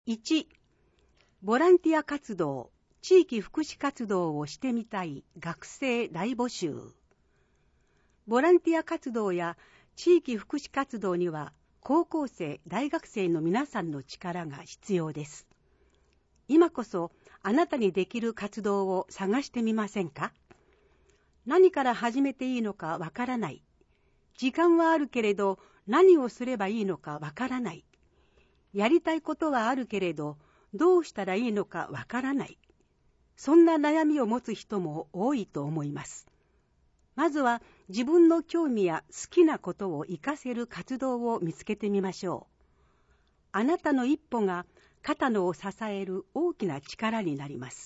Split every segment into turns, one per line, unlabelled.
1、ボランティア活動、地域福祉活動をしてみたい学生大募集。ボランティア活動や地域福祉活動には高校生、大学生の皆さんの力が必要です。今こそあなたにできる活動を探してみませんか？何から始めていいのかわからない。時間はあるけれど何をすればいいのかわからない。やりたいことはあるけれどどうしたらいいのかわからない。そんな悩みを持つ人も多いと思います。まずは自分の興味や好きなことを活かせる活動を見つけてみましょう。あなたの一歩が肩のを支える大きな力になります。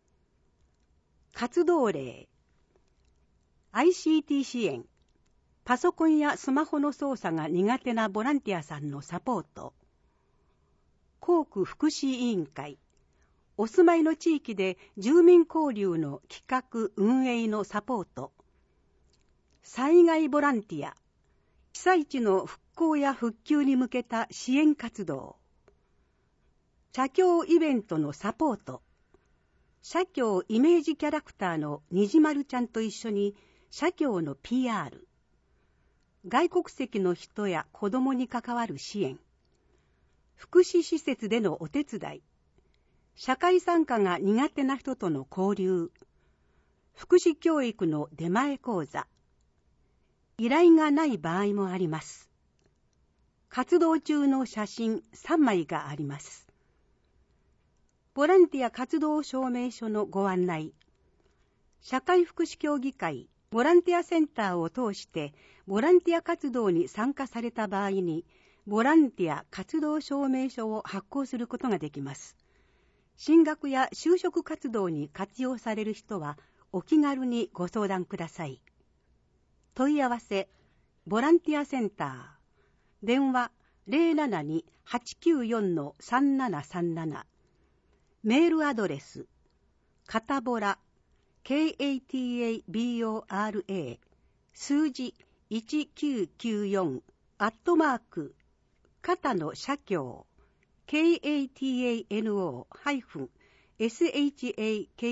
活動例、ICT 支援、パソコンやスマホの操作が苦手なボランティアさんのサポート、校区福祉委員会、お住まいの地域で住民交流の企画運営のサポート、災害ボランティア、被災地の復興や復旧に向けた支援活動、社協イベントのサポート、社協イメージキャラクターのにじまるちゃんと一緒に社協の PR、外国籍の人や子どもに関わる支援、福祉施設でのお手伝い、社会参加が苦手な人との交流、福祉教育の出前講座、依頼がない場合もあります。活動中の写真3枚があります。ボランティア活動証明書のご案内、社会福祉協議会ボランティアセンターを通してボランティア活動に参加された場合にボランティア活動証明書を発行することができます。進学や就職活動に活用される人はお気軽にご相談ください。問い合わせ、ボランティアセンター、電話 072-894-3737、メールアドレス、かたぼら、KATABORA、数字1994、肩の社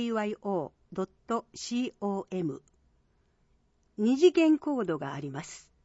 協、katano-shakyo.com、二次元コードがあります。